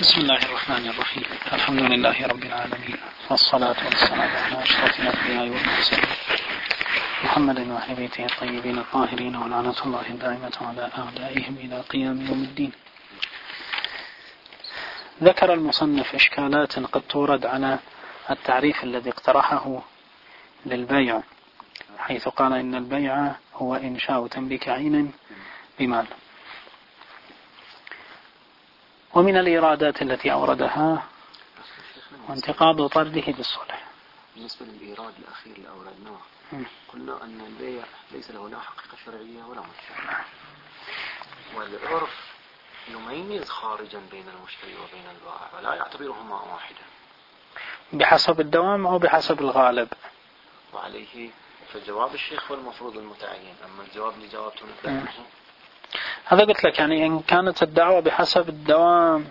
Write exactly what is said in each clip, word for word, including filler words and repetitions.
بسم الله الرحمن الرحيم. الحمد لله رب العالمين، والصلاة والسلام على أشرف الأنبياء والمرسلين محمد وأهل بيته الطيبين الطاهرين، ولعنة الله الدائمة على أعدائهم إلى قيام يوم الدين. ذكر المصنف إشكالات قد تورد على التعريف الذي اقترحه للبيع، حيث قال إن البيع هو إنشاء تمليك عين بمال. ومن الإيرادات التي أوردها وانتقاض طرده بالصلح. بالنسبة للإيراد الأخير اللي أوردناه قلنا أن البيع ليس له لا حقيقة شرعية ولا منشأ، والعرف يميز خارجا بين المشتري وبين البائع ولا يعتبرهما واحدا بحسب الدوام أو بحسب الغالب. وعليه فجواب الشيخ هو المفروض المتعين، أما الجواب اللي جوابته نبدأ هذا قلت لك، يعني إن كانت الدعوة بحسب الدوام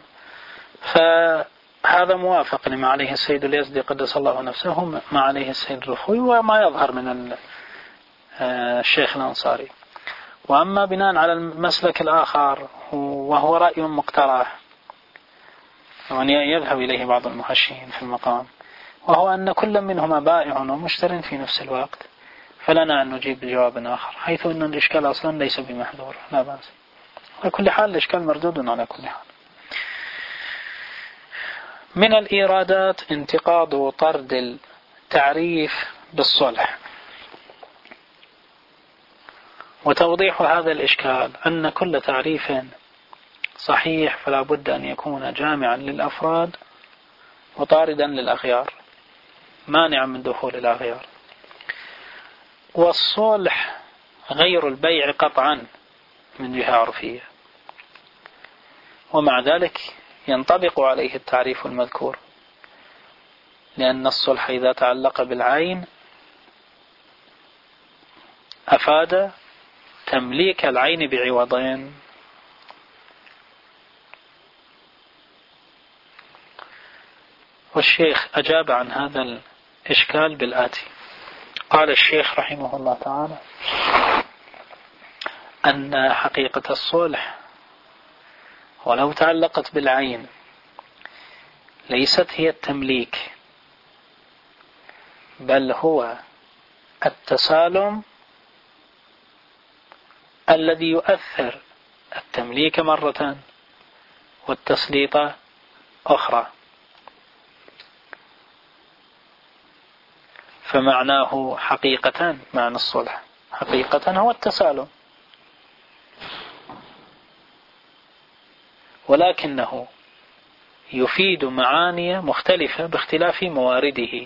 فهذا موافق لما عليه السيد اليزدي قدس الله نفسه، ما عليه السيد الرخوي، وما يظهر من الشيخ الأنصاري. وأما بناء على المسلك الآخر وهو رأي مقترح يعني يذهب إليه بعض المحشين في المقام، وهو أن كل منهما بائع ومشتر في نفس الوقت، فلنا أن نجيب بجواب آخر، حيث أن الإشكال أصلا ليس بمحذور، لا بأس. على كل حال الإشكال مردود على كل حال. من الإيرادات انتقاض وطرد التعريف بالصلح. وتوضيح هذا الإشكال أن كل تعريف صحيح فلا بد أن يكون جامعا للأفراد وطاردا للأخيار، مانعا من دخول الأخيار. والصلح غير البيع قطعا من جهة عرفية، ومع ذلك ينطبق عليه التعريف المذكور، لأن الصلح إذا تعلق بالعين أفاد تمليك العين بعوضين. والشيخ أجاب عن هذا الإشكال بالآتي. قال الشيخ رحمه الله تعالى أن حقيقة الصلح ولو تعلقت بالعين ليست هي التمليك، بل هو التسالم الذي يؤثر التمليك مرة والتسليط أخرى. فمعناه حقيقة، معنى الصلح حقيقة هو التسالم، ولكنه يفيد معاني مختلفة باختلاف موارده،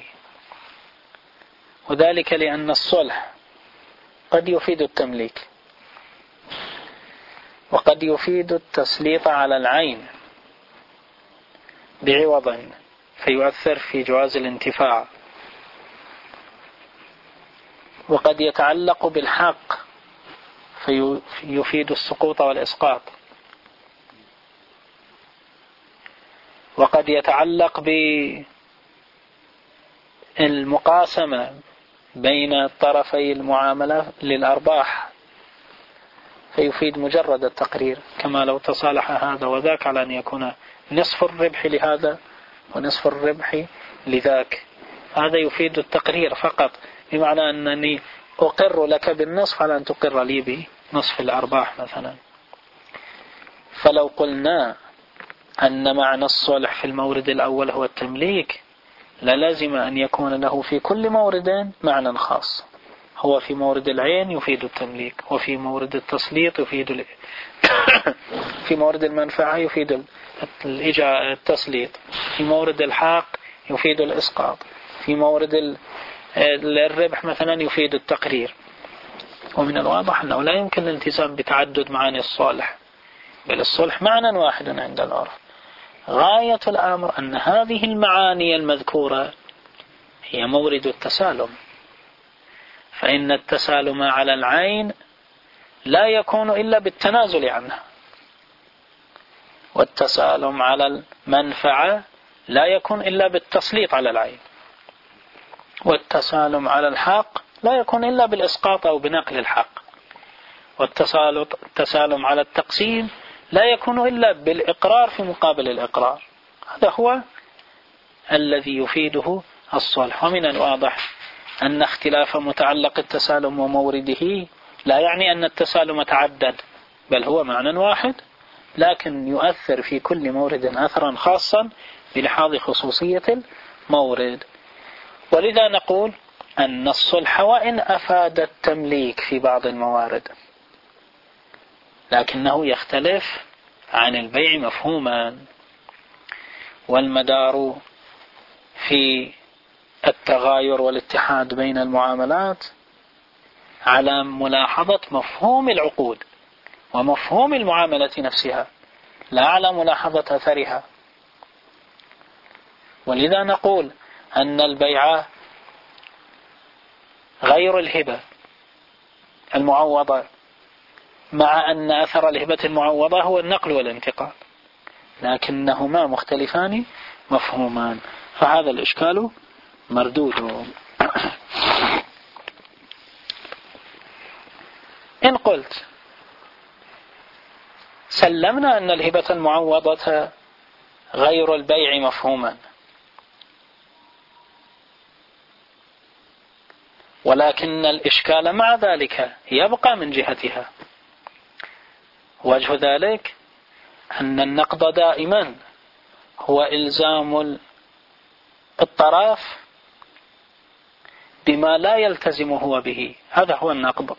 وذلك لأن الصلح قد يفيد التمليك، وقد يفيد التسليط على العين بعوض فيؤثر في جواز الانتفاع، وقد يتعلق بالحق فيفيد السقوط والإسقاط، وقد يتعلق بالمقاسمة بين طرفي المعاملة للأرباح فيفيد مجرد التقرير، كما لو تصالح هذا وذاك على أن يكون نصف الربح لهذا ونصف الربح لذاك، هذا يفيد التقرير فقط، بمعنى أنني أقر لك بالنصف على أن تقر لي بنصف الأرباح مثلا. فلو قلنا أن معنى الصلح في المورد الأول هو التمليك، للازم أن يكون له في كل مورد معنى خاص، هو في مورد العين يفيد التمليك، وفي مورد التسليط يفيد ال... في مورد المنفعة يفيد التسليط، في مورد الحق يفيد الإسقاط، في مورد ال... الربح مثلا يفيد التقرير. ومن الواضح أنه لا يمكن الالتزام بتعدد معاني الصالح، بل الصلح معنى واحد عند العرف. غاية الأمر أن هذه المعاني المذكورة هي مورد التسالم، فإن التسالم على العين لا يكون إلا بالتنازل عنها، والتسالم على المنفعة لا يكون إلا بالتسليط على العين، والتسالم على الحق لا يكون إلا بالإسقاط أو بنقل الحق، والتسالم على التقسيم لا يكون إلا بالإقرار في مقابل الإقرار. هذا هو الذي يفيده الصلح. ومن الواضح أن اختلاف متعلق التسالم ومورده لا يعني أن التسالم تعدد، بل هو معنى واحد، لكن يؤثر في كل مورد أثرا خاصا بلحاظ خصوصية المورد. ولذا نقول أن الصلح وإن أفاد التمليك في بعض الموارد، لكنه يختلف عن البيع مفهوما، والمدار في التغاير والاتحاد بين المعاملات على ملاحظة مفهوم العقود ومفهوم المعاملة نفسها، لا على ملاحظة أثرها. ولذا نقول أن البيع غير الهبة المعوضة، مع أن أثر الهبة المعوضة هو النقل والانتقال، لكنهما مختلفان مفهومان، فهذا الإشكال مردود. إن قلت سلمنا أن الهبة المعوضة غير البيع مفهوما، ولكن الإشكال مع ذلك يبقى من جهتها. وجه ذلك أن النقد دائما هو إلزام الطرف بما لا يلتزم هو به، هذا هو النقد،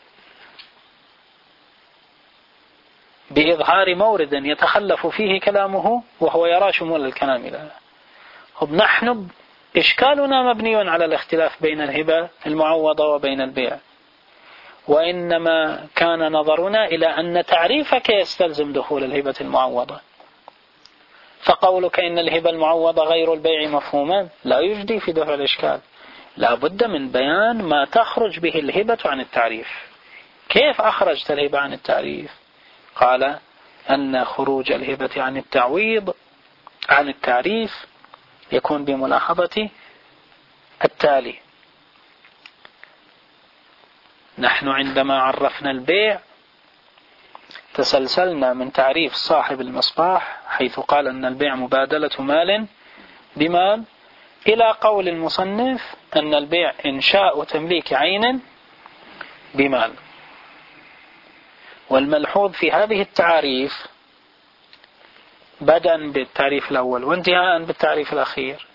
بإظهار مورد يتخلف فيه كلامه وهو يرى شمول الكلام له. نحن إشكالنا مبني على الاختلاف بين الهبة المعوضة وبين البيع، وإنما كان نظرنا إلى أن تعريفك يستلزم دخول الهبة المعوضة، فقولك إن الهبة المعوضة غير البيع مفهوما لا يجدي في دفع الإشكال. لا بد من بيان ما تخرج به الهبة عن التعريف. كيف أخرجت الهبة عن التعريف؟ قال أن خروج الهبة عن التعويض عن التعريف يكون بملاحظة التالي: نحن عندما عرفنا البيع تسلسلنا من تعريف صاحب المصباح حيث قال أن البيع مبادلة مال بمال، إلى قول المصنف أن البيع إنشاء تمليك عين بمال. والملحوظ في هذه التعاريف بدءا بالتعريف الأول وانتهاء بالتعريف الأخير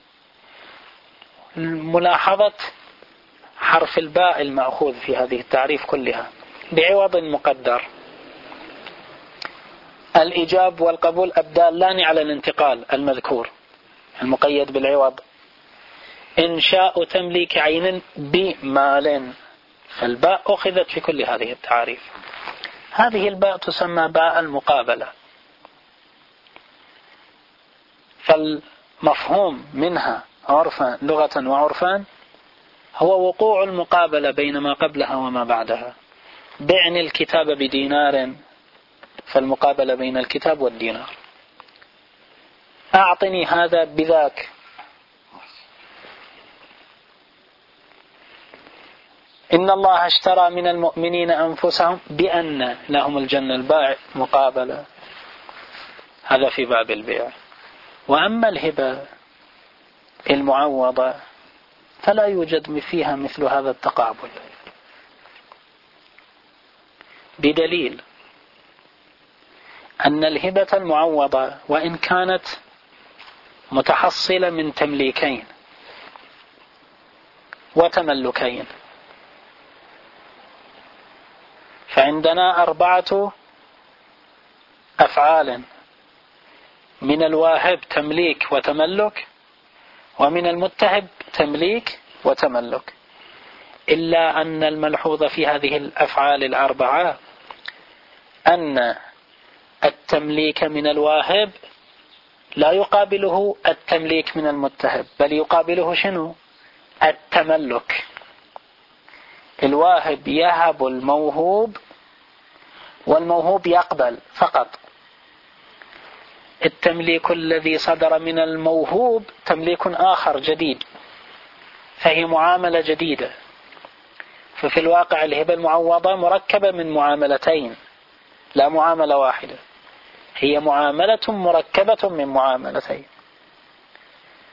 ملاحظة حرف الباء المأخوذ في هذه التعريف كلها بعوض مقدر. الإيجاب والقبول الدالان على الانتقال المذكور المقيد بالعوض. إنشاء تمليك عين بمال، فالباء أخذت في كل هذه التعاريف. هذه الباء تسمى باء المقابلة، فالمفهوم منها عرفا لغة وعرفان هو وقوع المقابلة بين ما قبلها وما بعدها. بعني الكتاب بدينار، فالمقابلة بين الكتاب والدينار. أعطني هذا بذاك. إن الله اشترى من المؤمنين أنفسهم بأن لهم الجنة، الباع مقابلة، هذا في باب البيع. وأما الهبة المعوضة فلا يوجد فيها مثل هذا التقابل، بدليل أن الهبة المعوضة وإن كانت متحصلة من تمليكين وتملكين، فعندنا أربعة أفعال: من الواهب تمليك وتملك، ومن المتهب تمليك وتملك، إلا أن الملحوظ في هذه الأفعال الأربعة أن التمليك من الواهب لا يقابله التمليك من المتهب، بل يقابله شنو؟ التملك. الواهب يهب الموهوب والموهوب يقبل فقط. التمليك الذي صدر من الموهوب تمليك آخر جديد، فهي معاملة جديدة. ففي الواقع الهبة المعوضة مركبة من معاملتين لا معاملة واحدة، هي معاملة مركبة من معاملتين.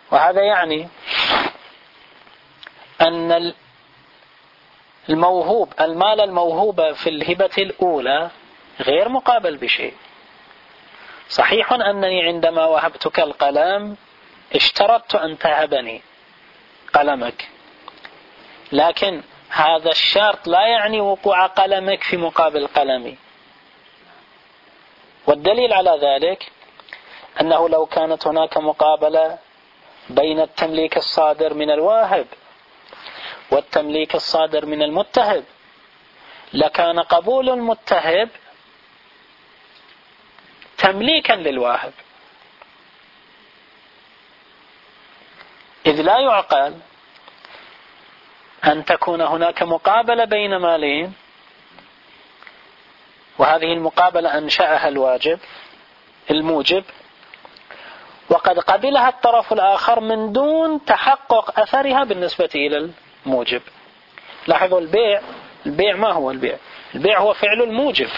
وهذا يعني أن الموهوب المال الموهوب في الهبة الأولى غير مقابل بشيء. صحيح أنني عندما وهبتك القلم اشترطت أن تهبني قلمك، لكن هذا الشرط لا يعني وقوع قلمك في مقابل قلمي. والدليل على ذلك أنه لو كانت هناك مقابلة بين التمليك الصادر من الواهب والتمليك الصادر من المتهب، لكان قبول المتهب تمليكا للواهب، إذ لا يعقل أن تكون هناك مقابلة بين مالين، وهذه المقابلة أنشأها الواجب الموجب، وقد قبلها الطرف الآخر من دون تحقق أثرها بالنسبة إلى الموجب. لاحظوا البيع البيع ما هو البيع؟ البيع هو فعل الموجب.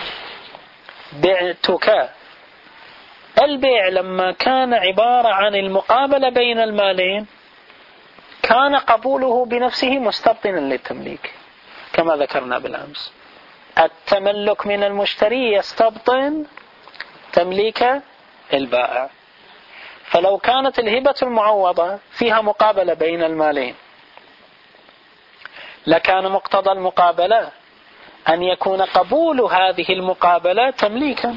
بعتك، البيع لما كان عبارة عن المقابلة بين المالين كان قبوله بنفسه مستبطنا للتمليك كما ذكرنا بالأمس. التملك من المشتري يستبطن تمليك البائع. فلو كانت الهبة المعوضة فيها مقابلة بين المالين لكان مقتضى المقابلة أن يكون قبول هذه المقابلة تمليكا.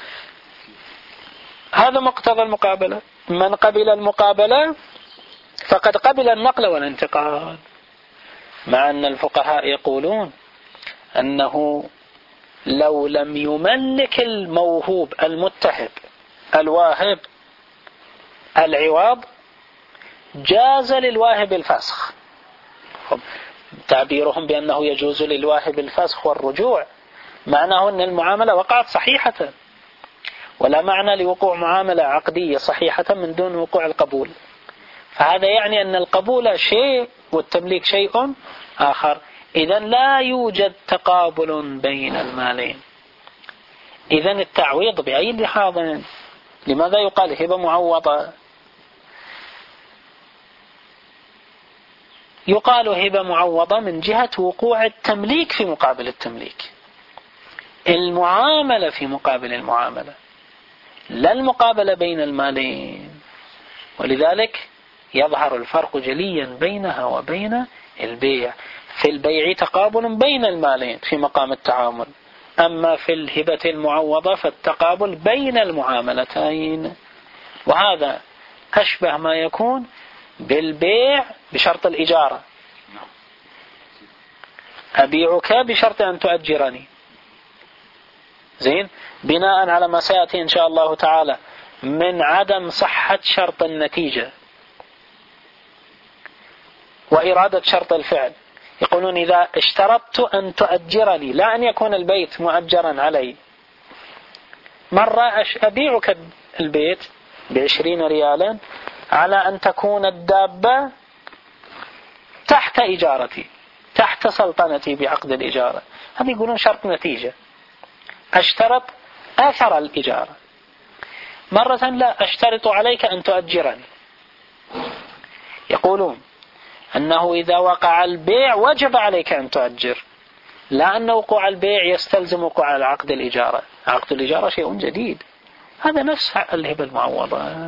هذا مقتضى المقابلة. من قبل المقابلة فقد قبل النقل والانتقال، مع أن الفقهاء يقولون أنه لو لم يملك الموهوب المتهب الواهب العوض جاز للواهب الفسخ. تعبيرهم بأنه يجوز للواهب الفسخ والرجوع معناه أن المعاملة وقعت صحيحة، ولا معنى لوقوع معاملة عقدية صحيحة من دون وقوع القبول. فهذا يعني أن القبول شيء والتمليك شيء آخر. إذن لا يوجد تقابل بين المالين. إذن التعويض بأي لحاظ؟ لماذا يقال هبة معوضة؟ يقال هبة معوضة من جهة وقوع التمليك في مقابل التمليك، المعاملة في مقابل المعاملة، لا المقابلة بين المالين. ولذلك يظهر الفرق جليا بينها وبين البيع. في البيع تقابل بين المالين في مقام التعامل، أما في الهبة المعوضة فالتقابل بين المعاملتين. وهذا أشبه ما يكون بالبيع بشرط الإجارة. أبيعك بشرط أن تؤجرني، زين، بناء على ما سيأتي إن شاء الله تعالى من عدم صحة شرط النتيجة وإرادة شرط الفعل. يقولون إذا اشترطت أن تؤجرني، لا أن يكون البيت مؤجرا علي. مرة أبيعك البيت بعشرين ريالا على أن تكون الدابة تحت إجارتي، تحت سلطنتي بعقد الإجارة. هذا يقولون شرط نتيجة، أشترط أثر الإجارة. مرة لا، أشترط عليك أن تؤجرني. يقولون أنه إذا وقع البيع وجب عليك أن تؤجر، لا أن وقوع البيع يستلزم وقوع العقد الإجارة. عقد الإجارة شيء جديد، هذا نفس الهبة المعوضة.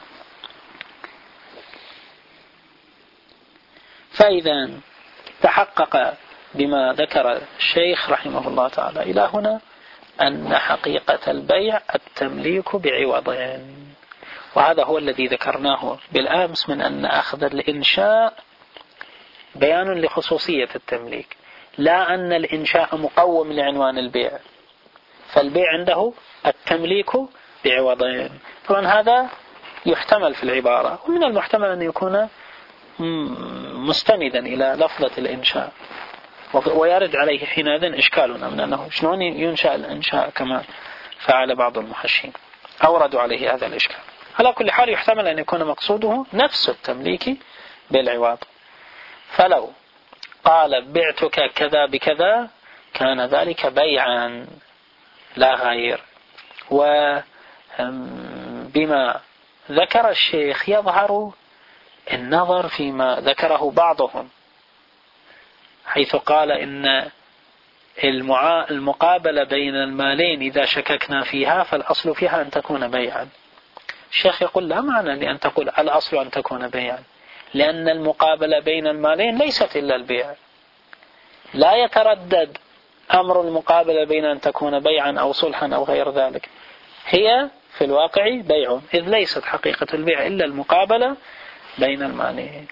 فإذا تحقق بما ذكر الشيخ رحمه الله تعالى إلى هنا أن حقيقة البيع التمليك بعوضين، وهذا هو الذي ذكرناه بالأمس من أن أخذ الإنشاء بيان لخصوصية التمليك، لا أن الإنشاء مقوم لعنوان البيع. فالبيع عنده التمليك بعوضين. طبعا هذا يحتمل في العبارة، ومن المحتمل أن يكون مستندا إلى لفظة الإنشاء، ويرد عليه حينئذ إشكالنا من أنه شلون ينشأ الإنشاء كما فعل بعض المحشين، أوردوا عليه هذا الإشكال. على كل حال يحتمل أن يكون مقصوده نفس التمليك بالعوض. فلو قال بعتك كذا بكذا كان ذلك بيعا لا غير. وبما ذكر الشيخ يظهر النظر فيما ذكره بعضهم حيث قال إن المقابلة بين المالين إذا شككنا فيها فالأصل فيها أن تكون بيعا. الشيخ يقول لا معنى لأن تقول الأصل أن تكون بيعا، لأن المقابلة بين المالين ليست إلا البيع، لا يتردد أمر المقابلة بين أن تكون بيعا أو صلحا أو غير ذلك، هي في الواقع بيع، إذ ليست حقيقة البيع إلا المقابلة بين المالين.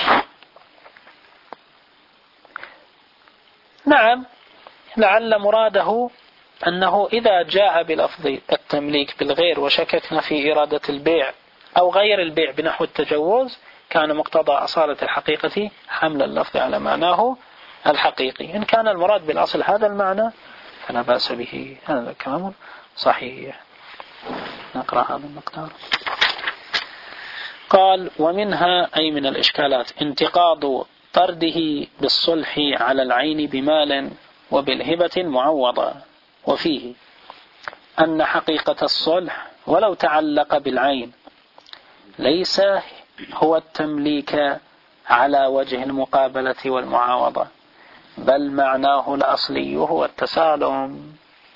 نعم، لعل مراده أنه إذا جاء بلفظ التمليك بالغير وشككنا في إرادة البيع أو غير البيع بنحو التجوز كان مقتضى أصالة الحقيقة حمل اللفظ على معناه الحقيقي. إن كان المراد بالأصل هذا المعنى فلا بأس به، هذا كلام صحيح. نقرأ هذا المقدار. قال: ومنها أي من الإشكالات انتقاض طرده بالصلح على العين بمال وبالهبة المعوضة، وفيه أن حقيقة الصلح ولو تعلق بالعين ليس هو التمليك على وجه المقابلة والمعاوضة، بل معناه الأصلي هو التسالم،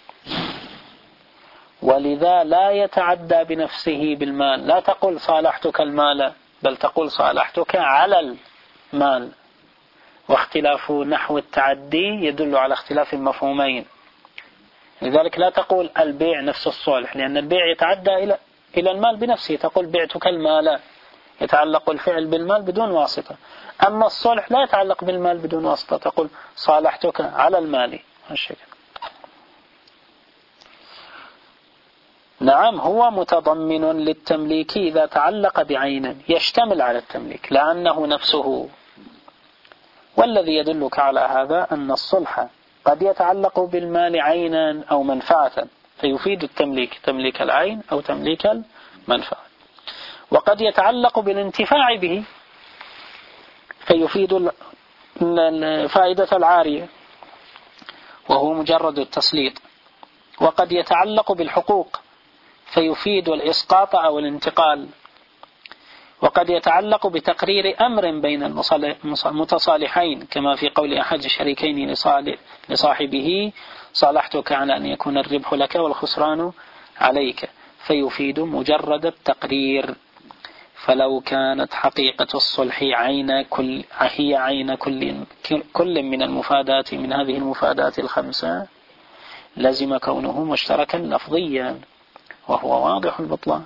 ولذا لا يتعدى بنفسه بالمال. لا تقول صالحتك المال، بل تقول صالحتك على المال، واختلاف نحو التعدي يدل على اختلاف المفهومين. لذلك لا تقول البيع نفس الصلح، لأن البيع يتعدى إلى إلى المال بنفسه، تقول بعتك المال، يتعلق الفعل بالمال بدون واسطة. أما الصلح لا يتعلق بالمال بدون واسطة، تقول صالحتك على المال. هالشكل. نعم، هو متضمن للتمليك إذا تعلق بعين يشتمل على التمليك لأنه نفسه. والذي يدلك على هذا أن الصلح قد يتعلق بالمال عينا أو منفعة فيفيد التمليك، تمليك العين أو تمليك المنفعة، وقد يتعلق بالانتفاع به فيفيد الفائدة العارية وهو مجرد التسليط، وقد يتعلق بالحقوق فيفيد الإسقاط أو الانتقال، وقد يتعلق بتقرير أمر بين المتصالحين كما في قول أحد الشريكين لصاحبه صالحتك على أن يكون الربح لك والخسران عليك، فيفيد مجرد التقرير. فلو كانت حقيقة الصلح عين كل هي عين كل كل من المفادات من هذه المفادات الخمسة لزم كونه مشتركا لفظيا وهو واضح البطلان،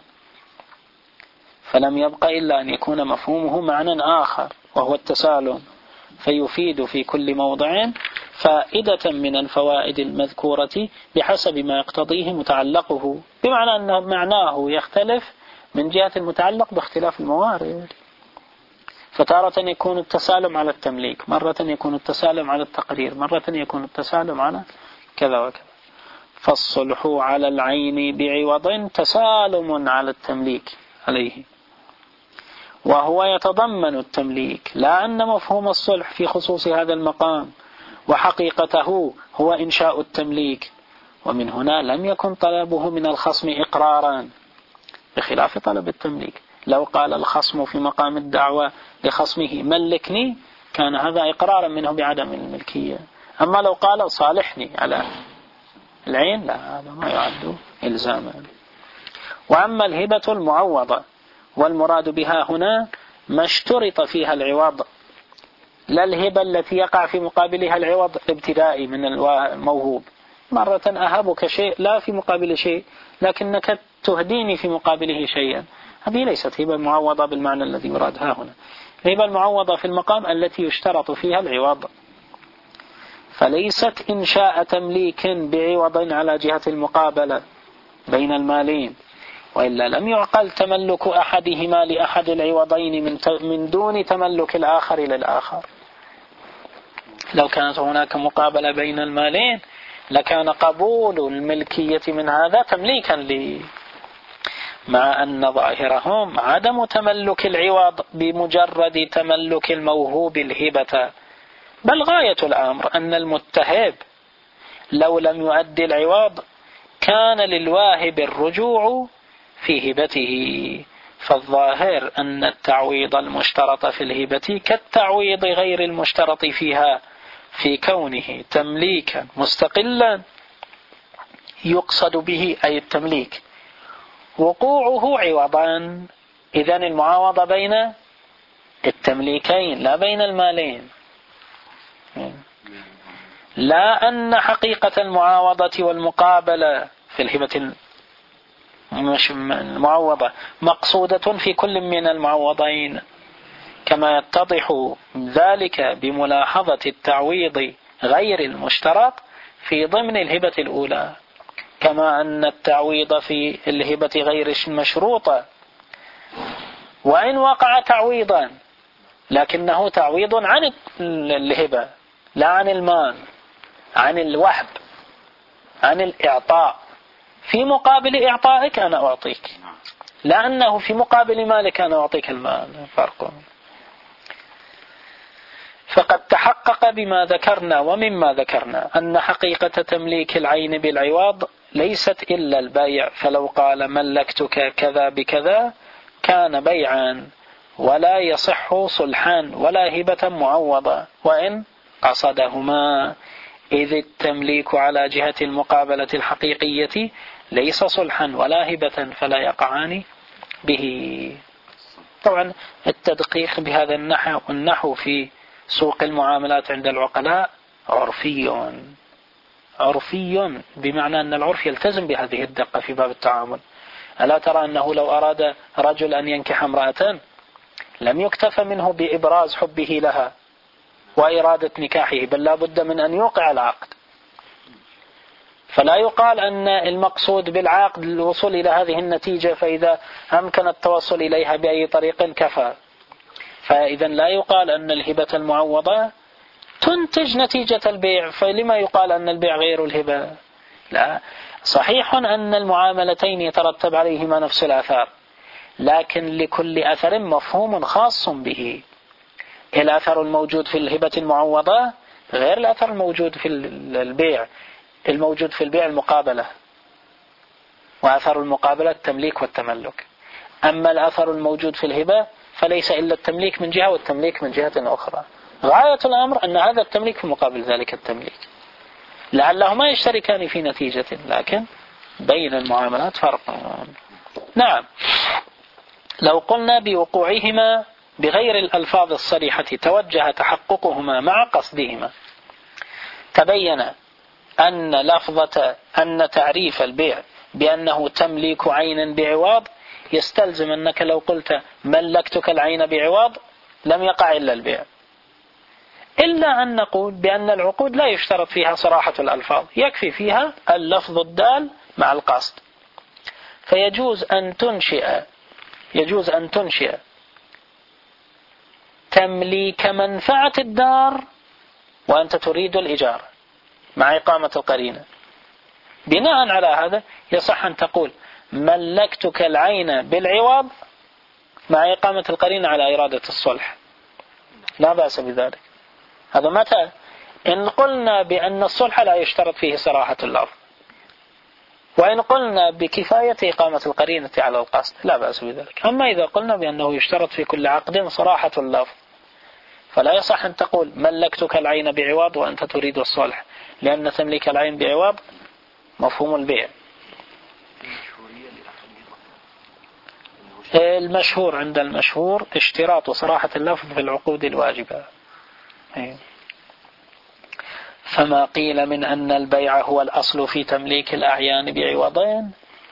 فلم يبق إلا أن يكون مفهومه معنى آخر وهو التسالم، فيفيد في كل موضع فائدة من الفوائد المذكورة بحسب ما يقتضيه متعلقه، بمعنى أن معناه يختلف من جهة المتعلق باختلاف الموارد. فتارة يكون التسالم على التمليك، مرة يكون التسالم على التقرير، مرة يكون التسالم على كذا وكذا. فالصلح على العين بعوض تسالم على التمليك عليه، وهو يتضمن التمليك، لا أن مفهوم الصلح في خصوص هذا المقام وحقيقته هو إنشاء التمليك. ومن هنا لم يكن طلبه من الخصم إقرارا بخلاف طلب التمليك. لو قال الخصم في مقام الدعوة لخصمه ملكني كان هذا إقرارا منه بعدم الملكية. أما لو قال صالحني على العين لا، هذا ما يعد إلزاما. وأما الهبة المعوضة والمراد بها هنا ما اشترط فيها العوض، لا الهبة التي يقع في مقابلها العوض ابتدائي من الموهوب، مرة أهبك شيء لا في مقابل شيء لكنك تهديني في مقابله شيئا، هذه ليست هبة معوضة بالمعنى الذي يرادها هنا. الهبة المعوضة في المقام التي يشترط فيها العوض، فليست إنشاء تمليك بعوض على جهة المقابلة بين المالين، وإلا لم يعقل تملك أحدهما لأحد العوضين من من دون تملك الآخر للآخر. لو كانت هناك مقابلة بين المالين لكان قبول الملكية من هذا تمليكا لي، مع أن ظاهرهم عدم تملك العوض بمجرد تملك الموهوب الهبة، بل غاية الأمر أن المتهب لو لم يؤدي العوض كان للواهب الرجوع في هبته، فالظاهر أن التعويض المشترط في الهبة كالتعويض غير المشترط فيها في كونه تمليكا مستقلا يقصد به أي التمليك وقوعه عوضا. إذن المعاوضة بين التمليكين لا بين المالين، لا أن حقيقة المعاوضة والمقابلة في الهبة المعوضة مقصودة في كل من المعوضين، كما يتضح ذلك بملاحظة التعويض غير المشترط في ضمن الهبة الأولى، كما أن التعويض في الهبة غير المشروطة وإن وقع تعويضا لكنه تعويض عن الهبة لا عن المال، عن الوهب، عن الإعطاء. في مقابل إعطائك أنا أعطيك، لأنه في مقابل مالك أنا أعطيك المال، فرق. فقد تحقق بما ذكرنا ومما ذكرنا أن حقيقة تمليك العين بالعوض ليست إلا البيع، فلو قال ملكتك كذا بكذا كان بيعا ولا يصح صلحان ولا هبة معوضة وإن قصدهما، إذ التمليك على جهة المقابلة الحقيقية ليس صلحا ولا هبة فلا يقعان به. طبعا التدقيق بهذا النحو النحو في سوق المعاملات عند العقلاء عرفي عرفي بمعنى أن العرف يلتزم بهذه الدقة في باب التعامل. ألا ترى أنه لو أراد رجل أن ينكح امرأة لم يكتف منه بإبراز حبه لها وإرادة نكاحه، بل لا بد من أن يوقع العقد. فلا يقال أن المقصود بالعقد الوصول إلى هذه النتيجة فإذا أمكن التوصل إليها بأي طريق كفى. فإذا لا يقال أن الهبة المعوضة تنتج نتيجة البيع، فلما يقال أن البيع غير الهبة؟ لا، صحيح أن المعاملتين يترتب عليهما نفس الآثار، لكن لكل أثر مفهوم خاص به. الأثر الموجود في الهبة المعوضة غير الأثر الموجود في البيع. الموجود في البيع المقابلة، وأثر المقابلة التمليك والتملك. أما الأثر الموجود في الهبة فليس إلا التمليك من جهة والتمليك من جهة أخرى. غاية الأمر أن هذا التمليك في مقابل ذلك التمليك، لعلهما يشتركان في نتيجة، لكن بين المعاملات فرق. نعم، لو قلنا بوقوعهما بغير الألفاظ الصريحة توجه تحققهما مع قصدهما، تبين أن لفظة أن تعريف البيع بأنه تمليك عين بعوض يستلزم أنك لو قلت ملكتك العين بعوض لم يقع إلا البيع، إلا أن نقول بأن العقود لا يشترط فيها صراحة الألفاظ، يكفي فيها اللفظ الدال مع القصد. فيجوز أن تنشئ يجوز أن تنشئ تمليك منفعة الدار وأنت تريد الإيجار مع إقامة القرينة. بناء على هذا يصح أن تقول ملكتك العين بالعوض مع إقامة القرينة على إرادة الصلح، لا بأس بذلك. هذا متى؟ إن قلنا بأن الصلح لا يشترط فيه صراحة اللفظ، وإن قلنا بكفاية إقامة القرينة على القصد لا بأس بذلك. أما إذا قلنا بأنه يشترط في كل عقد صراحة اللفظ فلا يصح أن تقول ملكتك العين بعوض وأنت تريد الصلح، لأن تملك العين بعوض مفهوم البيع. المشهور عند المشهور اشتراط صراحة اللفظ في العقود الواجبة. فما قيل من أن البيع هو الأصل في تمليك الأعيان بعوضين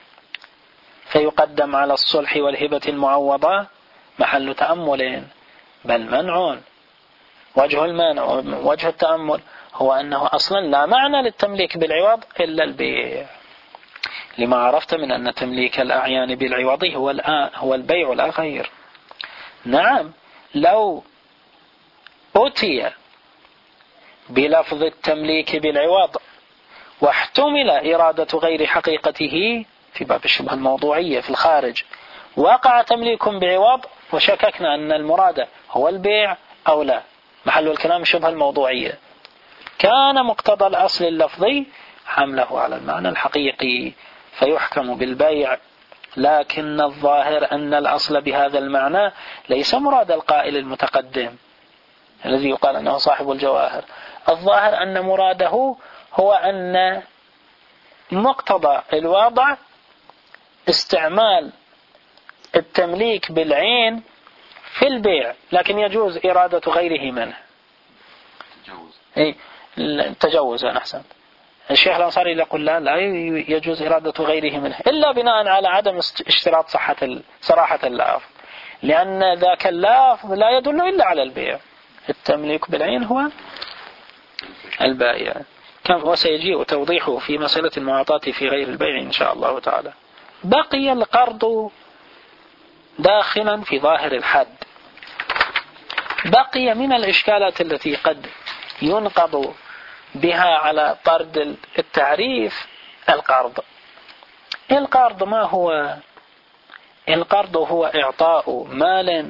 فيقدم على الصلح والهبة المعوضة محل تأمل، بل منع. وجه المانع وجه التأمل هو أنه أصلا لا معنى للتمليك بالعوض إلا البيع، لما عرفت من أن تمليك الأعيان بالعوض هو هو البيع لا غير. نعم، لو أتي بلفظ التمليك بالعوض واحتمل إرادة غير حقيقته في باب الشبهة الموضوعية في الخارج، وقع تمليك بعوض وشككنا أن المراد هو البيع أو لا، محل الكلام شبهة الموضوعية، كان مقتضى الأصل اللفظي حمله على المعنى الحقيقي فيحكم بالبيع لكن الظاهر أن الأصل بهذا المعنى ليس مراد القائل المتقدم الذي يقال أنه صاحب الجواهر. الظاهر أن مراده هو أن مقتضى الوضع استعمال التمليك بالعين في البيع، لكن يجوز إرادة غيره منه. تجوز أنا أحسن. الشيخ الأنصاري يقول لا لا يجوز إرادة غيره منه إلا بناء على عدم اشتراط صحة صراحة اللفظ، لأن ذاك اللفظ لا يدل إلا على البيع. التمليك بالعين هو البائع، وسيجيء توضيحه في مسألة المعاطاة في غير البيع إن شاء الله تعالى. بقي القرض داخلا في ظاهر الحد. بقي من الإشكالات التي قد ينقض بها على طرد التعريف القرض. القرض ما هو؟ القرض هو إعطاء مال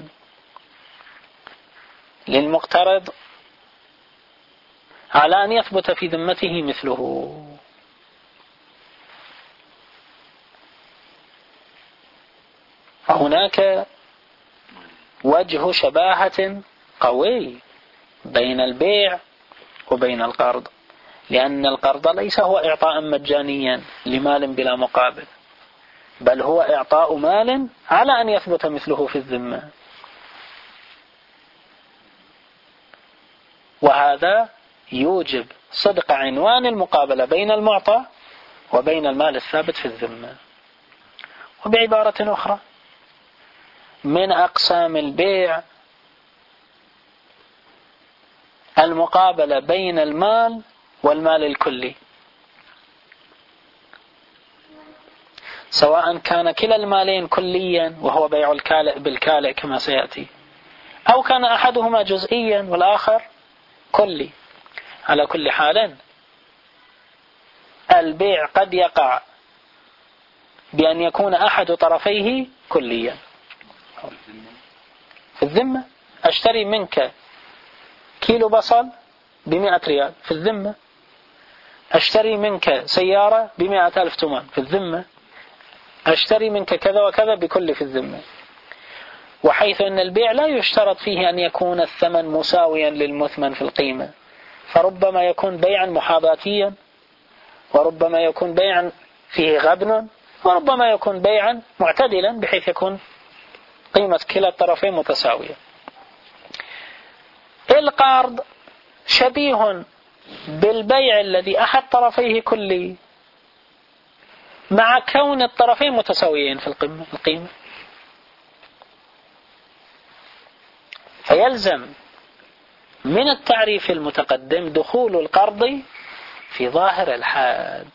للمقترض على أن يثبت في ذمته مثله. فهناك وجه شباهة قوي بين البيع وبين القرض، لأن القرض ليس هو إعطاء مجانيا لمال بلا مقابل، بل هو إعطاء مال على أن يثبت مثله في الذمة، وهذا يوجب صدق عنوان المقابلة بين المعطى وبين المال الثابت في الذمة. وبعبارة أخرى، من أقسام البيع المقابلة بين المال والمال الكلي، سواء كان كلا المالين كليا وهو بيع الكالئ بالكالئ كما سيأتي، أو كان أحدهما جزئيا والآخر كلي. على كل حال البيع قد يقع بأن يكون أحد طرفيه كليا. في الذمة أشتري منك كيلو بصل بمئة ريال في الذمة، أشتري منك سيارة بمئة ألف تومان في الذمة، أشتري منك كذا وكذا بكل في الذمة. وحيث أن البيع لا يشترط فيه أن يكون الثمن مساويا للمثمن في القيمة، فربما يكون بيعا محاذاتيا، وربما يكون بيعا فيه غبن، وربما يكون بيعا معتدلا بحيث يكون قيمة كلا الطرفين متساوية. القرض شبيه بالبيع الذي أحد طرفيه كلي مع كون الطرفين متساويين في القيمة، فيلزم من التعريف المتقدم دخول القرض في ظاهر الحد.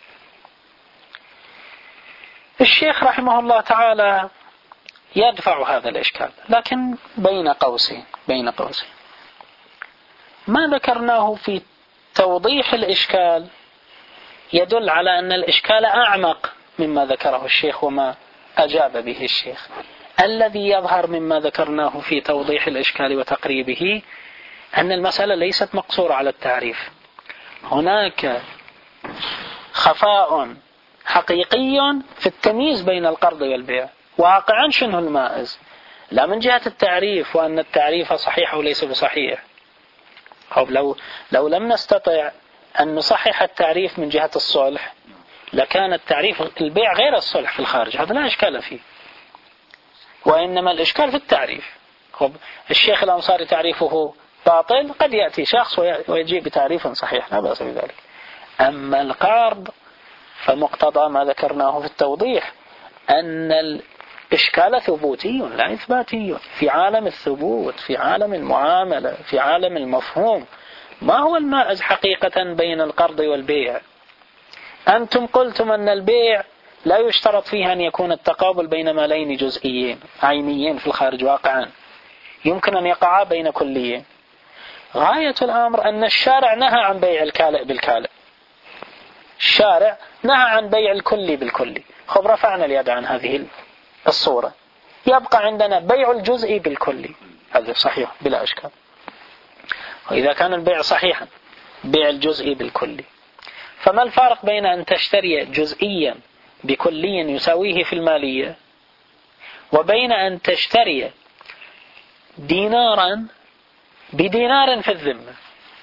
الشيخ رحمه الله تعالى يدفع هذا الإشكال، لكن بين قوسين بين قوسين ما ذكرناه في توضيح الإشكال يدل على أن الإشكال أعمق مما ذكره الشيخ وما أجاب به الشيخ. الذي يظهر مما ذكرناه في توضيح الإشكال وتقريبه أن المسألة ليست مقصورة على التعريف، هناك خفاء حقيقي في التمييز بين القرض والبيع. واقعا شنو المائز؟ لا من جهة التعريف وأن التعريف صحيح وليس بصحيح. لو, لو لم نستطع أن نصحح التعريف من جهة الصلح لكان التعريف البيع غير الصلح في الخارج، هذا لا إشكال فيه، وإنما الإشكال في التعريف. الشيخ الأنصاري تعريفه باطل، قد يأتي شخص ويجي بتعريف صحيح لا بأس بذلك. أما القرض فمقتضى ما ذكرناه في التوضيح أن الإشكال ثبوتي لا إثباتي، في عالم الثبوت، في عالم المعاملة، في عالم المفهوم. ما هو المائز حقيقة بين القرض والبيع؟ أنتم قلتم أن البيع لا يشترط فيه أن يكون التقابل بين مالين جزئيين عينيين في الخارج واقعا، يمكن أن يقع بين كليين. غاية الأمر أن الشارع نهى عن بيع الكالئ بالكالئ، الشارع نهى عن بيع الكلي بالكلي. خب رفعنا اليد عن هذه الصورة، يبقى عندنا بيع الجزئي بالكلي، هذا صحيح بلا إشكال. وإذا كان البيع صحيحا بيع الجزئي بالكلي، فما الفارق بين أن تشتري جزئيا بكلي يساويه في المالية، وبين أن تشتري دينارا بدينار في الذمة.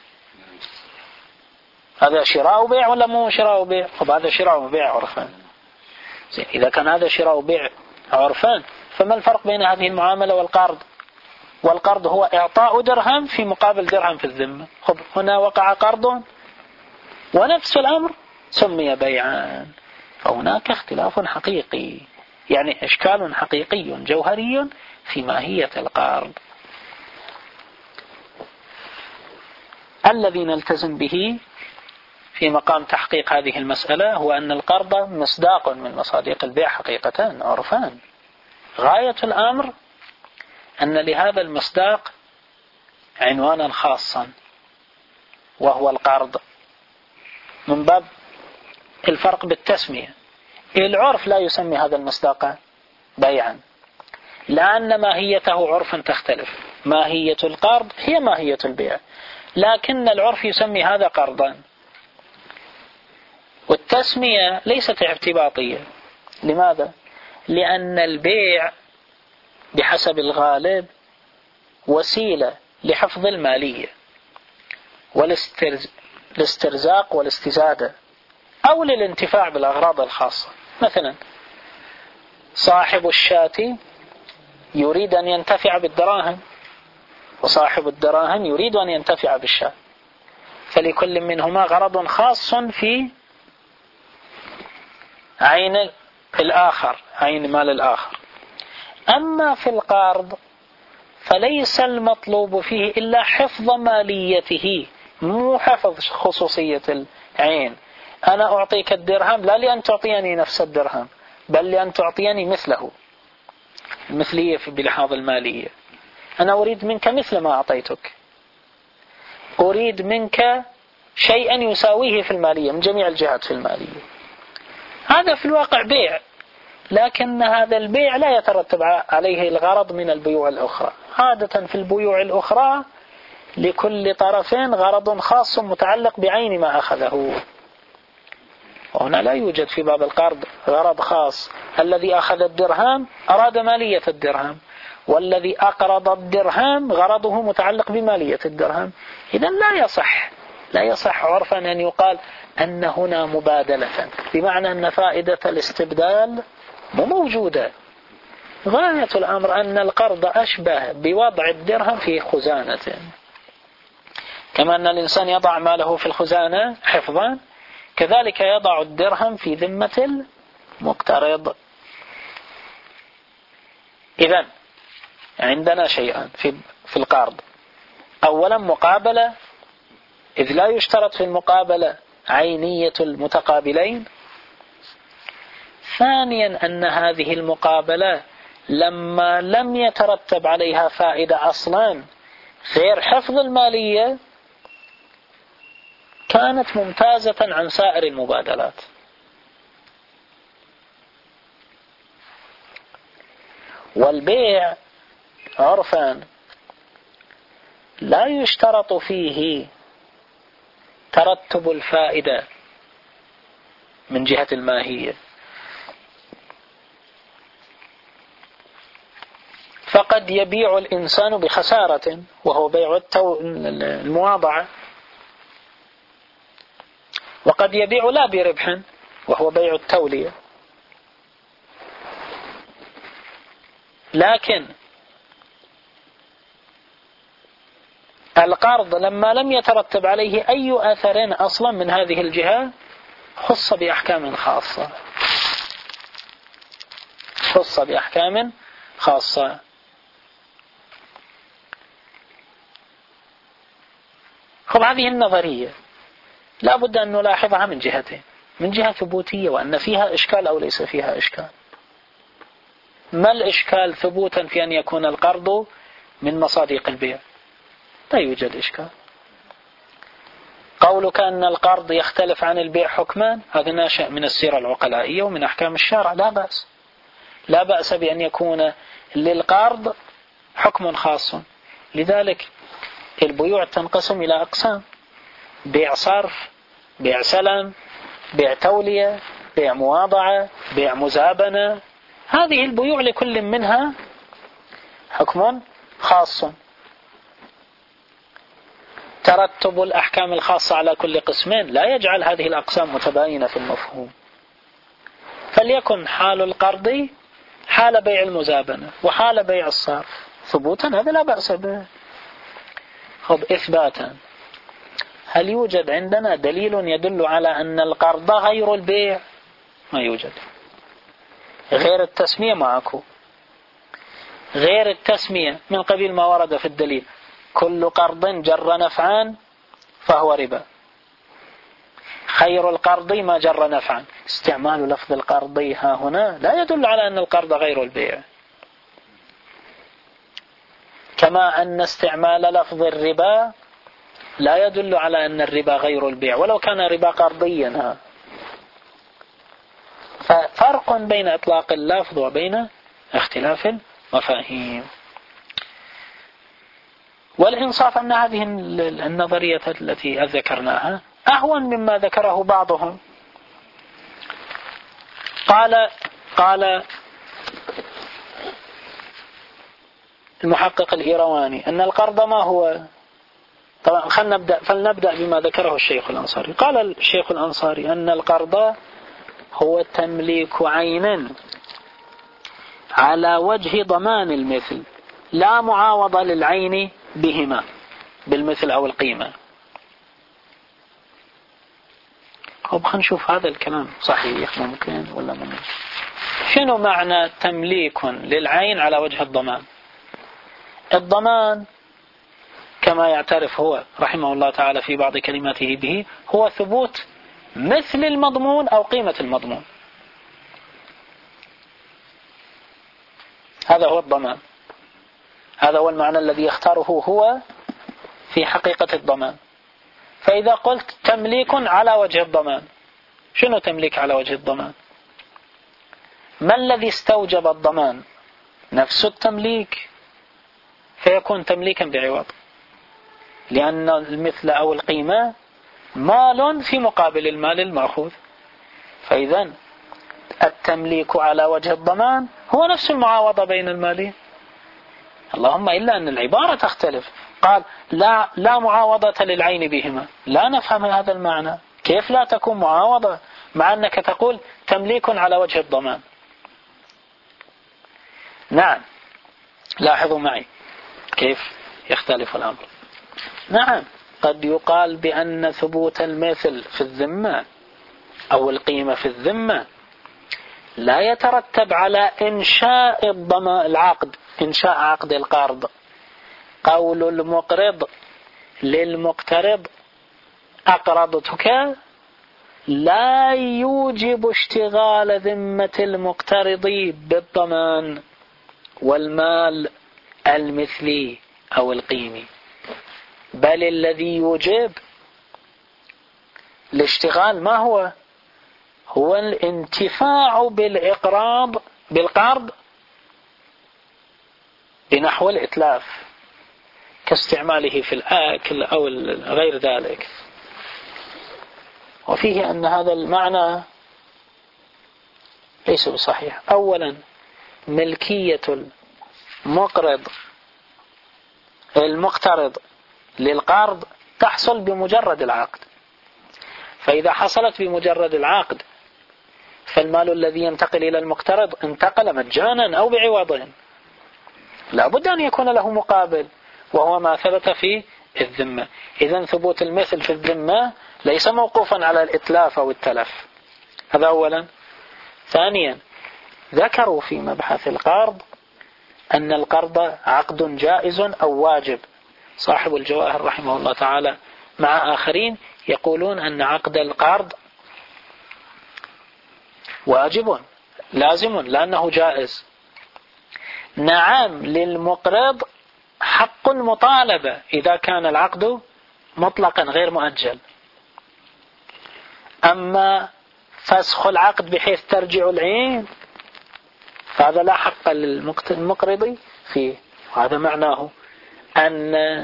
هذا شراء وبيع ولا مو شراء وبيع؟ طب هذا شراء وبيع عرفان. إذا كان هذا شراء وبيع عرفان، فما الفرق بين هذه المعاملة والقرض؟ والقرض هو إعطاء درهم في مقابل درهم في الذمة. خب هنا وقع قرض ونفس الأمر سمي بيعا، فهناك اختلاف حقيقي، يعني إشكال حقيقي جوهري في ماهية القرض. الذي نلتزم به في مقام تحقيق هذه المسألة هو أن القرض مصداق من مصادق البيع حقيقة عرفان. غاية الأمر أن لهذا المصداق عنوانا خاصا وهو القرض، من باب الفرق بالتسمية. العرف لا يسمي هذا المصداق بيعا، لأن ماهيته عرفا تختلف. ماهية القرض هي ماهية البيع، لكن العرف يسمي هذا قرضا. والتسمية ليست اعتباطية. لماذا؟ لأن البيع بحسب الغالب وسيلة لحفظ المالية والاسترزاق والاستزادة، أو للانتفاع بالأغراض الخاصة. مثلا صاحب الشاة يريد أن ينتفع بالدراهم، وصاحب الدراهم يريد أن ينتفع بالشاة، فلكل منهما غرض خاص في عين الآخر، عين مال الآخر. أما في القرض فليس المطلوب فيه إلا حفظ ماليته، مو حفظ خصوصية العين. أنا أعطيك الدرهم لا لأن تعطيني نفس الدرهم، بل لأن تعطيني مثله، المثلية بلحاظ المالية. أنا أريد منك مثل ما أعطيتك، أريد منك شيئا يساويه في المالية من جميع الجهات في المالية. هذا في الواقع بيع، لكن هذا البيع لا يترتب عليه الغرض من البيوع الأخرى. عادة في البيوع الأخرى لكل طرف غرض خاص متعلق بعين ما أخذه، وهنا لا يوجد في باب القرض غرض خاص. الذي أخذ الدرهم أراد مالية الدرهم، والذي أقرض الدرهم غرضه متعلق بمالية الدرهم. إذن لا يصح لا يصح عرفا أن يقال أن هنا مبادلة، بمعنى أن فائدة الاستبدال مو موجودة. غاية الأمر أن القرض أشبه بوضع الدرهم في خزانة، كما أن الإنسان يضع ماله في الخزانة حفظا، كذلك يضع الدرهم في ذمة المقترض. إذن عندنا شيئان في في القرض. أولا مقابلة، إذ لا يشترط في المقابلة عينية المتقابلين. ثانيا أن هذه المقابلة لما لم يترتب عليها فائدة أصلا غير حفظ المالية كانت ممتازة عن سائر المبادلات. والبيع عرفا لا يشترط فيه ترتب الفائدة من جهة الماهية، فقد يبيع الإنسان بخسارة وهو بيع المواضعة، وقد يبيع لا بربح وهو بيع التولية. لكن القرض لما لم يترتب عليه أي أثر أصلا من هذه الجهة خص بأحكام خاصة خص بأحكام خاصة. خب هذه النظرية لا بد أن نلاحظها من جهتين: من جهة ثبوتية وأن فيها إشكال أو ليس فيها إشكال. ما الإشكال ثبوتا في أن يكون القرض من مصادق البيع؟ لا يوجد إشكال. قولك أن القرض يختلف عن البيع حكمان هذا ناشئ من السيرة العقلائية ومن أحكام الشرع، لا بأس لا بأس بأن يكون للقرض حكم خاص. لذلك البيوع تنقسم إلى أقسام: بيع صرف، بيع سلم، بيع تولية، بيع مواضعة، بيع مزابنة، هذه البيوع لكل منها حكم خاص. ترتب الأحكام الخاصة على كل قسمين لا يجعل هذه الأقسام متباينة في المفهوم. فليكن حال القرض حال بيع المزابنة وحال بيع الصرف ثبوتا، هذا لا بأس به. خب إثباتا، هل يوجد عندنا دليل يدل على أن القرض غير البيع؟ ما يوجد. غير التسمية معكو، غير التسمية من قبيل ما ورد في الدليل: كل قرض جر نفعا فهو ربا. خير القرض ما جر نفعا. استعمال لفظ القرض ها هنا لا يدل على أن القرض غير البيع، كما أن استعمال لفظ الربا لا يدل على أن الربا غير البيع ولو كان ربا قرضيا. ها ففرق بين إطلاق اللفظ وبين اختلاف المفاهيم. والإنصاف أن هذه النظرية التي ذكرناها أهون مما ذكره بعضهم. قال قال المحقق الإيرواني أن القرض ما هو. طبعا خلنا نبدأ فلنبدأ بما ذكره الشيخ الأنصاري. قال الشيخ الأنصاري أن القرض هو تمليك عين على وجه ضمان المثل، لا معاوضة للعين بهما بالمثل أو القيمة. طب خلينا نشوف هذا الكلام صحيح ممكن ولا ممكن. شنو معنى تمليك للعين على وجه الضمان؟ الضمان كما يعترف هو رحمه الله تعالى في بعض كلماته به هو ثبوت مثل المضمون أو قيمة المضمون. هذا هو الضمان، هذا هو المعنى الذي يختاره هو في حقيقة الضمان. فإذا قلت تمليك على وجه الضمان، شنو تمليك على وجه الضمان؟ ما الذي استوجب الضمان؟ نفس التمليك، فيكون تمليكا بعوض، لأن المثل أو القيمة مال في مقابل المال المأخوذ. فإذا التمليك على وجه الضمان هو نفس المعاوضة بين المالين، اللهم إلا أن العبارة تختلف. قال لا, لا معاوضة للعين بهما، لا نفهم هذا المعنى. كيف لا تكون معاوضة مع أنك تقول تمليك على وجه الضمان؟ نعم، لاحظوا معي كيف يختلف الأمر. نعم، قد يقال بأن ثبوت المثل في الذمة أو القيمة في الذمة لا يترتب على إنشاء الضمان العقد، إنشاء عقد القرض. قول المقرض للمقترض أقرضتك لا يوجب اشتغال ذمة المقترض بالضمان والمال المثلي أو القيمي، بل الذي يوجب الاشتغال ما هو؟ هو الانتفاع بالإقراض بالقرض بنحو الإتلاف كاستعماله في الآكل أو غير ذلك. وفيه أن هذا المعنى ليس بصحيح. أولا، ملكية المقرض المقترض للقرض تحصل بمجرد العقد، فإذا حصلت بمجرد العقد فالمال الذي ينتقل إلى المقترض انتقل مجانا أو بعوض، لا بد أن يكون له مقابل، وهو ما ثبت في الذمة. إذن ثبوت المثل في الذمة ليس موقوفا على الإتلاف أو التلف. هذا أولا. ثانيا، ذكروا في مبحث القرض أن القرض عقد جائز أو واجب. صاحب الجواهر رحمه الله تعالى مع آخرين يقولون أن عقد القرض واجب لازم لأنه جائز. نعم، للمقرض حق مطالبة إذا كان العقد مطلقا غير مؤجل، أما فسخ العقد بحيث ترجع العين فهذا لا حق للمقرض فيه. وهذا معناه أن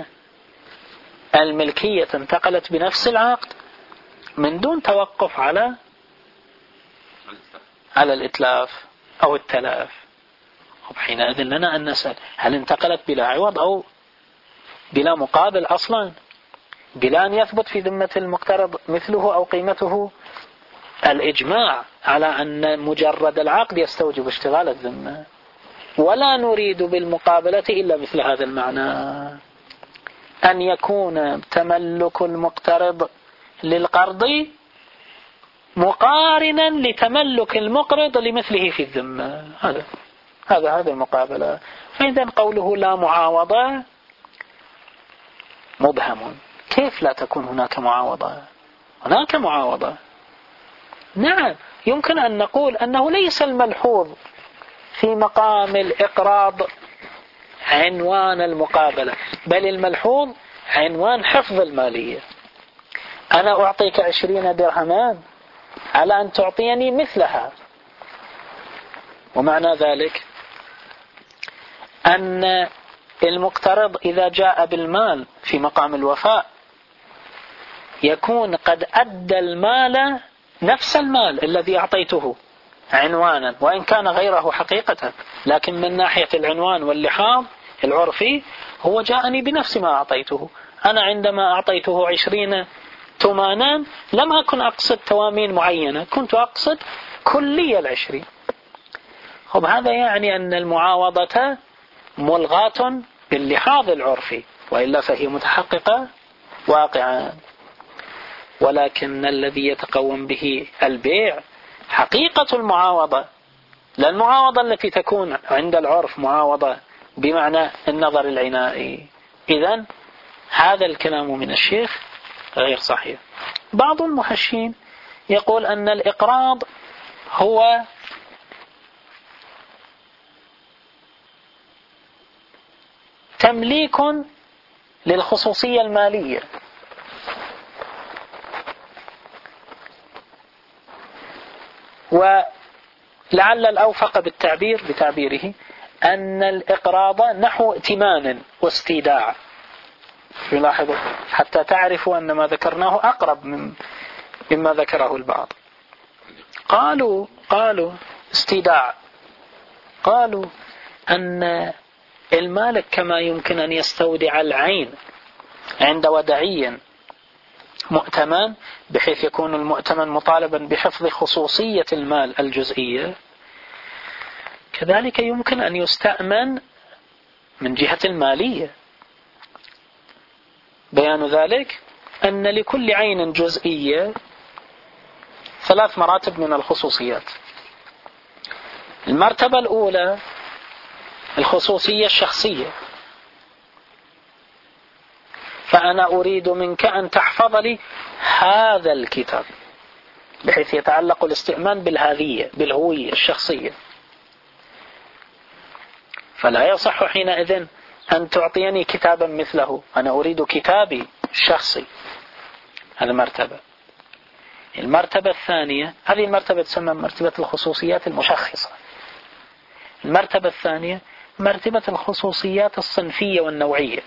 الملكية انتقلت بنفس العقد من دون توقف على على الإتلاف أو التلاف. وحينئذ لنا أن نسأل هل انتقلت بلا عوض أو بلا مقابل أصلا، بلا أن يثبت في ذمة المقترض مثله أو قيمته؟ الإجماع على أن مجرد العقد يستوجب اشتغال الذمة، ولا نريد بالمقابلة إلا مثل هذا المعنى، أن يكون تملك المقترض للقرض مقارنا لتملك المقرض لمثله في الذمة. هذا هذا هذا المقابلة. فإذا قوله لا معاوضة مبهم. كيف لا تكون هناك معاوضة؟ هناك معاوضة، نعم. يمكن أن نقول أنه ليس الملحوظ في مقام الإقراض عنوان المقابلة، بل الملحوظ عنوان حفظ المالية. أنا أعطيك عشرين درهما على أن تعطيني مثلها، ومعنى ذلك أن المقترض إذا جاء بالمال في مقام الوفاء يكون قد أدى المال، نفس المال الذي أعطيته عنوانا، وإن كان غيره حقيقة، لكن من ناحية العنوان واللحاظ العرفي هو جاءني بنفس ما أعطيته. أنا عندما أعطيته عشرين تمانا لم أكن أقصد توامين معينة، كنت أقصد كلية العشرين. خب هذا يعني أن المعاوضة ملغاة باللحاظ العرفي، وإلا فهي متحققة واقعا. ولكن الذي يتقوم به البيع حقيقة المعاوضة، لا المعاوضة التي تكون عند العرف معاوضة بمعنى النظر العنائي. إذن هذا الكلام من الشيخ غير صحيح. بعض المحشين يقول أن الإقراض هو تمليك للخصوصية المالية، ولعل الأوفق بالتعبير بتعبيره أن الإقراض نحو ائتمان واستيداع. يلاحظوا حتى تعرفوا أن ما ذكرناه أقرب من مما ذكره البعض. قالوا قالوا استيداع، قالوا أن المالك كما يمكن أن يستودع العين عند ودعي مؤتمن بحيث يكون المؤتمن مطالبا بحفظ خصوصية المال الجزئية، كذلك يمكن أن يستأمن من جهة المالية. بيان ذلك أن لكل عين جزئية ثلاث مراتب من الخصوصيات. المرتبة الأولى الخصوصية الشخصية، فأنا أريد منك أن تحفظ لي هذا الكتاب، بحيث يتعلق الاستئمان بالهذية بالهوية الشخصية. فلا يصح حينئذ أن تعطيني كتابا مثله، أنا أريد كتابي الشخصي. هذه مرتبة. المرتبة الثانية، هذه المرتبة تسمى مرتبة الخصوصيات المشخصة. المرتبة الثانية مرتبة الخصوصيات الصنفية والنوعية،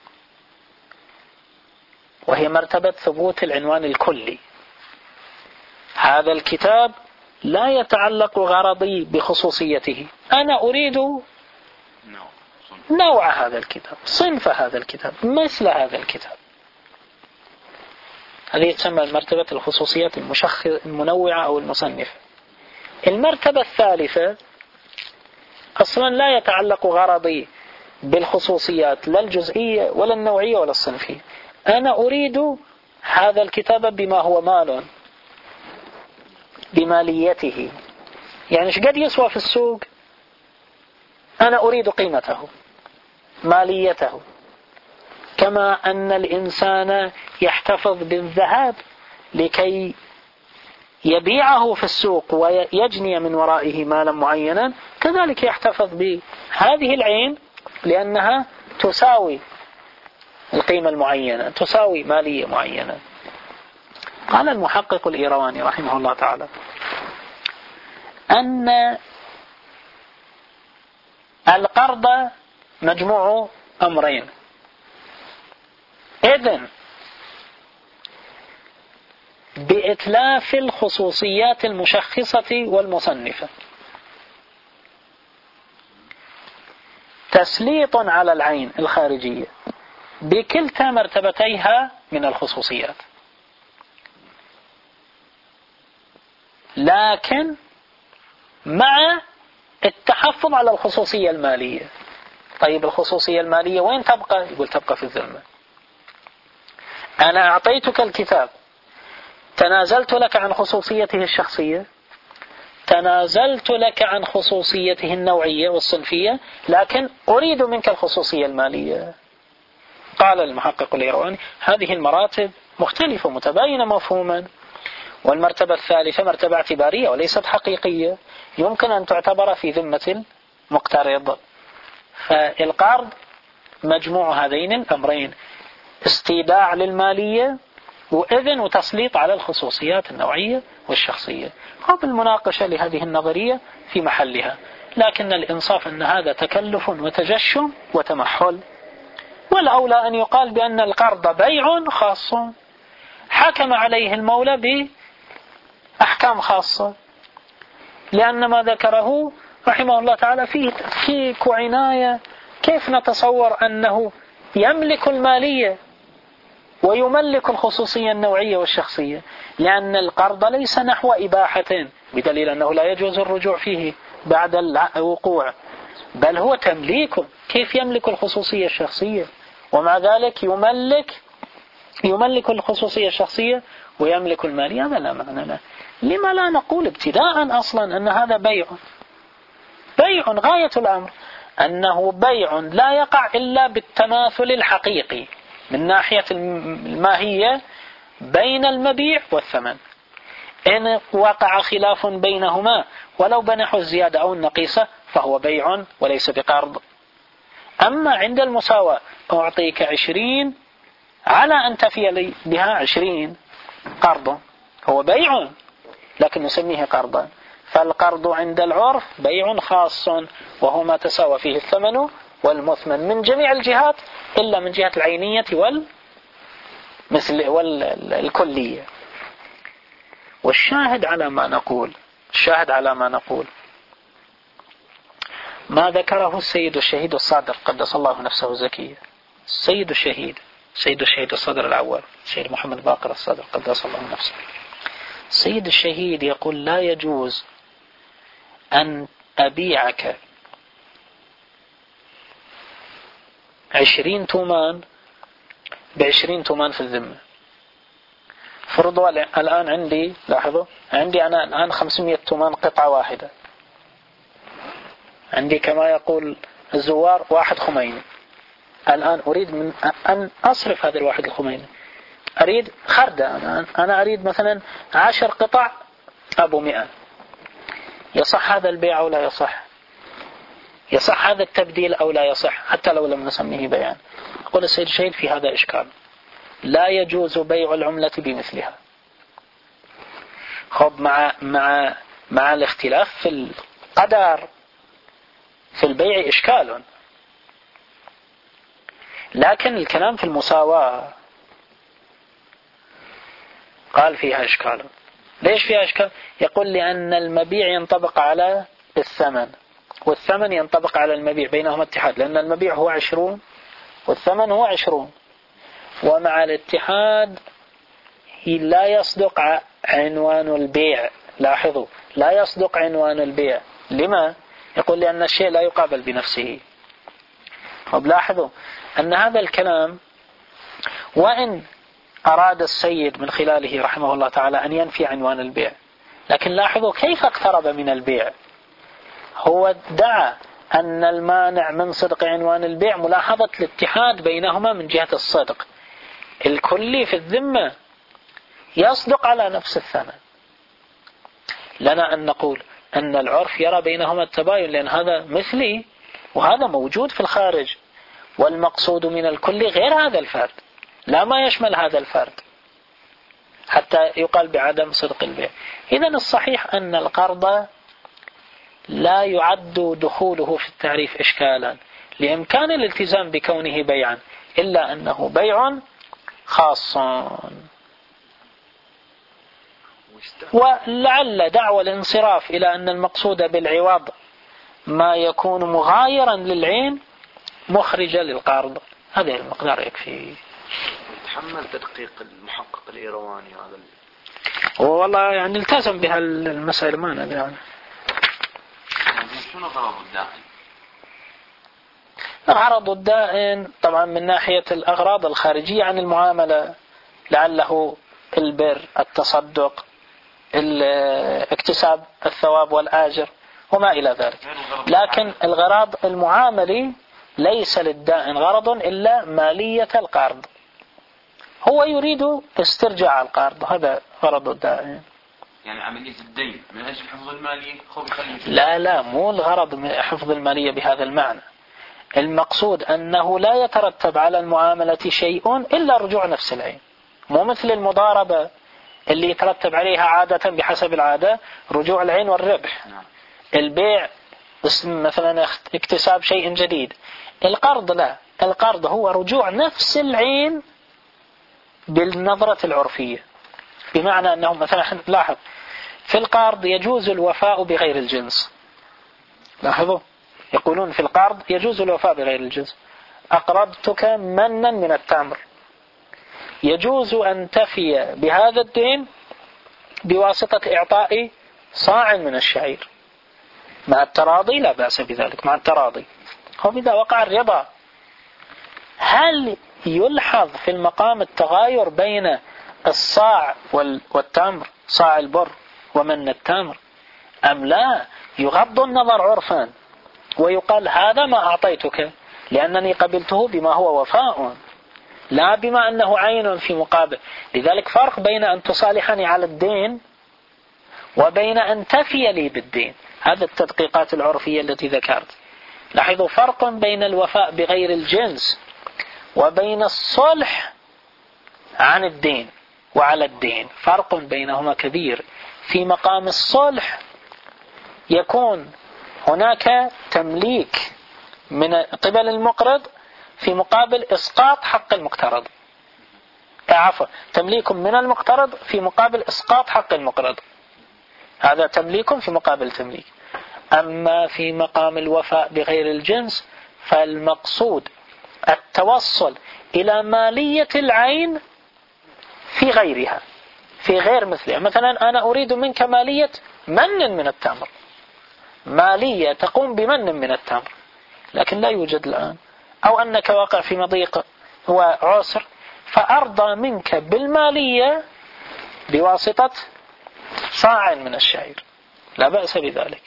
وهي مرتبة ثبوت العنوان الكلي. هذا الكتاب لا يتعلق غرضي بخصوصيته، أنا أريد نوع هذا الكتاب، صنف هذا الكتاب، مثل هذا الكتاب. هذه تسمى مرتبة الخصوصيات المنوعة أو المصنفة. المرتبة الثالثة أصلا لا يتعلق غرضي بالخصوصيات لا الجزئية ولا النوعية ولا الصنفية، أنا أريد هذا الكتاب بما هو مال، بماليته. يعني ايش قد يسوى في السوق، أنا أريد قيمته، ماليته. كما أن الإنسان يحتفظ بالذهب لكي يبيعه في السوق ويجني من ورائه مالا معينا، كذلك يحتفظ بهذه العين لأنها تساوي القيمة المعينة، تساوي مالية معينة. قال المحقق الإيرواني رحمه الله تعالى أن القرض مجموع أمرين. إذن بإتلاف الخصوصيات المشخصة والمصنفة، تسليط على العين الخارجية بكلتا مرتبتيها من الخصوصيات، لكن مع التحفظ على الخصوصية المالية. طيب الخصوصية المالية وين تبقى؟ يقول تبقى في الذمة. أنا أعطيتك الكتاب، تنازلت لك عن خصوصيته الشخصية، تنازلت لك عن خصوصيته النوعية والصنفية، لكن أريد منك الخصوصية المالية. قال المحقق الإيرواني هذه المراتب مختلفة متباينة مفهوما، والمرتبة الثالثة مرتبة اعتبارية وليست حقيقية، يمكن أن تعتبر في ذمة المقترض. فالقرض مجموع هذين الأمرين، استيداع للمالية وإذن وتسليط على الخصوصيات النوعية والشخصية. هذه المناقشة لهذه النظرية في محلها، لكن الإنصاف أن هذا تكلف وتجشم وتمحل، والأولى أن يقال بأن القرض بيع خاص حكم عليه المولى بأحكام خاصة، لأن ما ذكره رحمه الله تعالى فيه تدقيق وعناية. كيف نتصور أنه يملك المالية ويملك الخصوصية النوعية والشخصية؟ لأن القرض ليس نحو إباحة، بدليل أنه لا يجوز الرجوع فيه بعد الوقوع، بل هو تمليك. كيف يملك الخصوصية الشخصية ومع ذلك يملك يملك الخصوصية الشخصية ويملك المالية؟ هذا لا معنى له. لما لا نقول ابتداء أصلا أن هذا بيع؟ بيع غاية الأمر أنه بيع لا يقع إلا بالتماثل الحقيقي من ناحية الماهية بين المبيع والثمن. إن وقع خلاف بينهما ولو بنحو الزيادة أو النقيصة فهو بيع وليس بقرض. أما عند المساواة أعطيك عشرين على أن تفي لي بها عشرين، قرض هو بيع لكن نسميه قرضا. فالقرض عند العرف بيع خاص، وهو ما تساوى فيه الثمن والمثمن من جميع الجهات إلا من جهة العينية والمثل والكلية. والشاهد على ما نقول الشاهد على ما نقول ما ذكره السيد الشهيد الصادر قدس الله نفسه الزكية، السيد الشهيد سيد الشهيد الصدر الأول سيد محمد باقر الصدر قدس الله نفسه. السيد الشهيد يقول لا يجوز أن أبيعك عشرين تومان بعشرين تومان في الذمة. فرضوا الآن عندي، لاحظوا عندي أنا الآن خمسمائة تومان قطعة واحدة، عندي كما يقول الزوار واحد خميني. الآن أريد من أن أصرف هذا الواحد الخميني، أريد خردة، أنا, أنا أريد مثلا عشر قطع أبو مئة. يصح هذا البيع أو لا يصح؟ يصح هذا التبديل أو لا يصح حتى لو لم نسميه بيعا؟ يقول السيد الشهيد في هذا إشكال، لا يجوز بيع العملة بمثلها. خب مع مع مع الاختلاف في القدر في البيع إشكال، لكن الكلام في المساواة قال فيها إشكال. ليش فيها إشكال؟ يقول لأن المبيع ينطبق على الثمن والثمن ينطبق على المبيع، بينهما اتحاد، لأن المبيع هو عشرون والثمن هو عشرون، ومع الاتحاد لا يصدق عنوان البيع. لاحظوا لا يصدق عنوان البيع. لما؟ يقول لأن الشيء لا يقابل بنفسه. وبلاحظوا أن هذا الكلام وإن أراد السيد من خلاله رحمه الله تعالى أن ينفي عنوان البيع، لكن لاحظوا كيف اقترب من البيع. هو ادعى أن المانع من صدق عنوان البيع ملاحظة الاتحاد بينهما من جهة الصدق الكلي في الذمة يصدق على نفس الثمن. لنا أن نقول أن العرف يرى بينهما التباين، لأن هذا مثلي وهذا موجود في الخارج، والمقصود من الكل غير هذا الفرد، لا ما يشمل هذا الفرد حتى يقال بعدم صدق البيع. إذن الصحيح أن القرض لا يعد دخوله في التعريف إشكالا لإمكان الالتزام بكونه بيعا، إلا أنه بيع خاص. ولعل دعوى الانصراف إلى أن المقصود بالعوض ما يكون مغايرا للعين مخرجا للقرض، هذا المقدار يكفي. يتحمل تدقيق المحقق الإيرواني هذا والله يعني التزم بها المسائل ما ندري يعني. شنو غرض الدائن؟ غرض الدائن طبعا من ناحية الأغراض الخارجية عن المعاملة، لعله البر، التصدق، اكتساب الثواب والآجر وما إلى ذلك. لكن الغرض المعاملي ليس للدائن غرض إلا مالية القرض، هو يريد استرجاع القرض، هذا غرض الدائن. يعني عملية الدين من أجل حفظ المالية؟ لا لا، مو الغرض من حفظ المالية بهذا المعنى. المقصود أنه لا يترتب على المعاملة شيء إلا رجوع نفس العين، مو مثل المضاربة اللي يترتب عليها عادة بحسب العادة رجوع العين والربح. البيع مثلا اكتساب شيء جديد. القرض لا، القرض هو رجوع نفس العين بالنظرة العرفية، بمعنى أنه مثلا لاحظ في القرض يجوز الوفاء بغير الجنس. لاحظوا يقولون في القرض يجوز الوفاء بغير الجنس. أقرضتك منا من التمر، يجوز أن تفي بهذا الدين بواسطة إعطاء صاع من الشعير مع التراضي، لا بأس بذلك مع التراضي. وبذا وقع الرضا. هل يلحظ في المقام التغاير بين الصاع والتمر، صاع البر ومن التمر، أم لا؟ يغض النظر عرفا ويقال هذا ما أعطيتك لأنني قبلته بما هو وفاء، لا بما أنه عين في مقابل. لذلك فرق بين أن تصالحني على الدين وبين أن تفي لي بالدين. هذا التدقيقات العرفية التي ذكرت. لاحظوا فرق بين الوفاء بغير الجنس وبين الصلح عن الدين وعلى الدين، فرق بينهما كبير. في مقام الصلح يكون هناك تمليك من قبل المقرض في مقابل إسقاط حق المقترض، عفوا تمليك من المقترض في مقابل إسقاط حق المقرض، هذا تمليك في مقابل تمليك. أما في مقام الوفاء بغير الجنس فالمقصود التوصل إلى مالية العين في غيرها، في غير مثلها. مثلا أنا أريد منك مالية من من التمر، مالية تقوم بمن من التمر، لكن لا يوجد الآن. أو أنك واقع في مضيق وعسر فأرضى منك بالمالية بواسطة صاع من الشعير، لا بأس بذلك.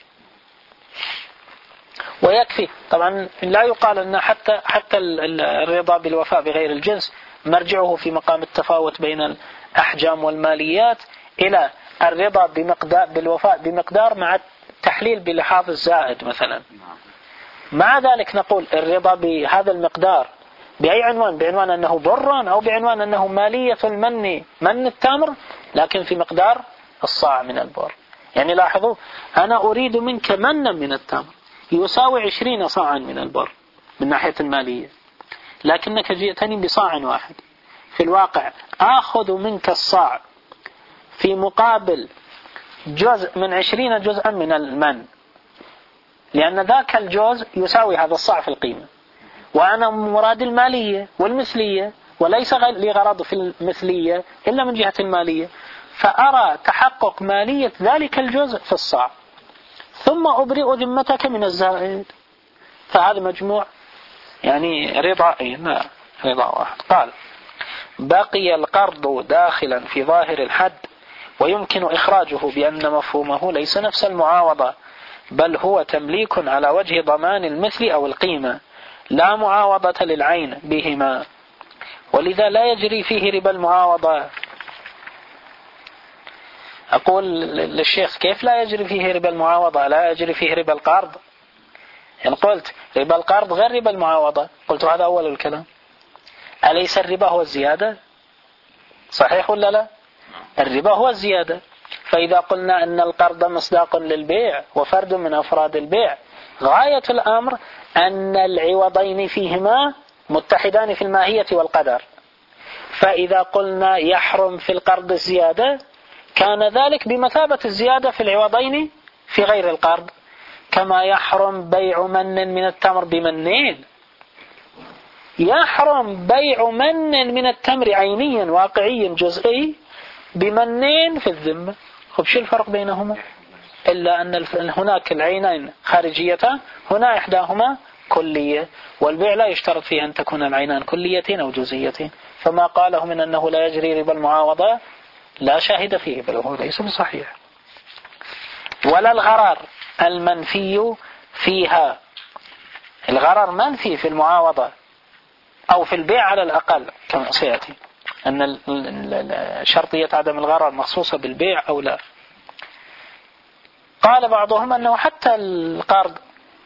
ويكفي طبعا، لا يقال أن حتى حتى الرضا بالوفاء بغير الجنس مرجعه في مقام التفاوت بين الأحجام والماليات إلى الرضا بمقدار بالوفاء بمقدار مع التحليل بلحاظ الزائد مثلا. مع ذلك نقول الرضا بهذا المقدار بأي عنوان، بعنوان أنه برا أو بعنوان أنه مالية المن من التمر، لكن في مقدار الصاع من البر. يعني لاحظوا أنا أريد منك منا من التمر يساوي عشرين صاعا من البر من ناحية المالية، لكنك جئتني بصاع واحد. في الواقع آخذ منك الصاع في مقابل جزء من عشرين جزءا من المن، لأن ذاك الجزء يساوي هذا الصاع في القيمة، وأنا مراد المالية والمثلية وليس لي غرض في المثلية إلا من جهة المالية، فأرى تحقق مالية ذلك الجزء في الصاع ثم أبرئ ذمتك من الزائد. فهذا مجموع يعني رضائين، لا رضا واحد. قال بقي القرض داخلا في ظاهر الحد، ويمكن إخراجه بأن مفهومه ليس نفس المعاوضة، بل هو تمليك على وجه ضمان المثل أو القيمة، لا معاوضة للعين بهما، ولذا لا يجري فيه ربا المعاوضة. أقول للشيخ كيف لا يجري فيه ربا المعاوضة؟ لا يجري فيه ربا القرض. يعني قلت ربا القرض غير ربا المعاوضة، قلت هذا أول الكلام. أليس الربا هو الزيادة؟ صحيح ولا لا؟ الربا هو الزيادة. فإذا قلنا أن القرض مصداق للبيع وفرد من أفراد البيع، غاية الأمر أن العوضين فيهما متحدان في الماهية والقدر. فإذا قلنا يحرم في القرض الزيادة كان ذلك بمثابة الزيادة في العوضين في غير القرض، كما يحرم بيع من من التمر بمنين. يحرم بيع من من التمر عينيا واقعي جزئي بمنين في الذمة. خب شو الفرق بينهما؟ إلا أن هناك العينين خارجيتان، هنا إحداهما كلية، والبيع لا يشترط فيه أن تكون العينان كليتين أو جزئيتين. فما قاله من أنه لا يجري ربا المعاوضة لا شاهد فيه، بل هو ليس بصحيح. ولا الغرر المنفي فيها. الغرر منفي في المعاوضة أو في البيع على الأقل كما سيأتي، أن شرطية عدم الغرر مخصوصة بالبيع أو لا. قال بعضهم أنه حتى القرض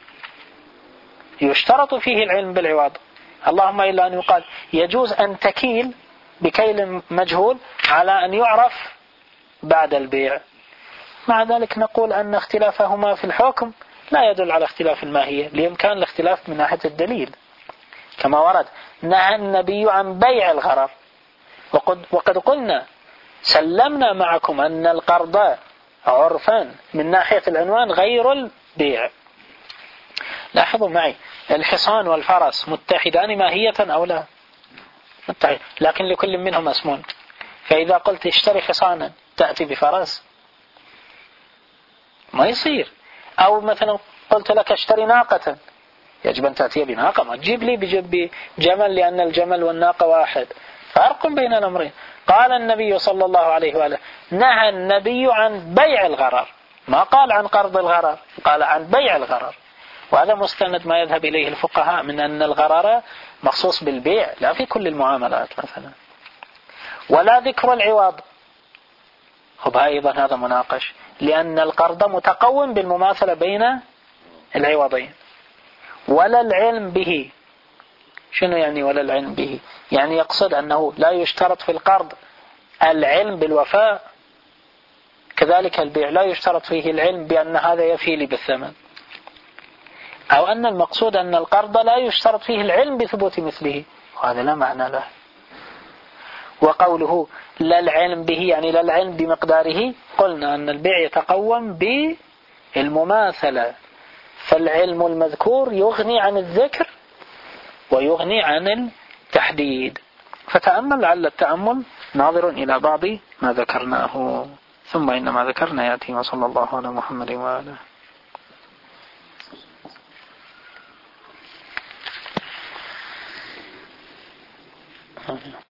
يشترط فيه العلم بالعوض، اللهم إلا أن يقال يجوز أن تكيل بكيل مجهول على أن يعرف بعد البيع. مع ذلك نقول أن اختلافهما في الحكم لا يدل على اختلاف الماهية، لإمكان الاختلاف من ناحية الدليل. كما ورد نهى النبي عن بيع الغرر، وقد, وقد قلنا سلمنا معكم أن القرض عرفان من ناحية العنوان غير البيع. لاحظوا معي الحصان والفرس متحدان ماهية أو لا؟ متحد، لكن لكل منهم اسم. فإذا قلت اشتري حصانا تأتي بفرس ما يصير. أو مثلا قلت لك اشتري ناقة، يجب أن تأتي بناقة، ما تجيب لي بجيب جمل، لأن الجمل والناقة واحد. فرق بين الأمرين. قال النبي صلى الله عليه وآله نهى النبي عن بيع الغرر، ما قال عن قرض الغرر، قال عن بيع الغرر. وهذا مستند ما يذهب إليه الفقهاء من أن الغرر مخصوص بالبيع لا في كل المعاملات مثلا. ولا ذكر العوض، خب أيضا هذا مناقش، لأن القرض متقوم بالمماثلة بين العوضين. ولا العلم به. شنو يعني ولا العلم به؟ يعني يقصد أنه لا يشترط في القرض العلم بالوفاء، كذلك البيع لا يشترط فيه العلم بأن هذا يفي لي بالثمن، أو أن المقصود أن القرض لا يشترط فيه العلم بثبوت مثله، وهذا لا معنى له. وقوله لا العلم به يعني لا العلم بمقداره، قلنا أن البيع يتقوم بالمماثلة، فالعلم المذكور يغني عن الذكر ويغني عن التحديد. فتأمل، لعل التأمل ناظر إلى بعض ما ذكرناه، ثم إن ما ذكرنا يأتي. وصلى الله على محمد وآله.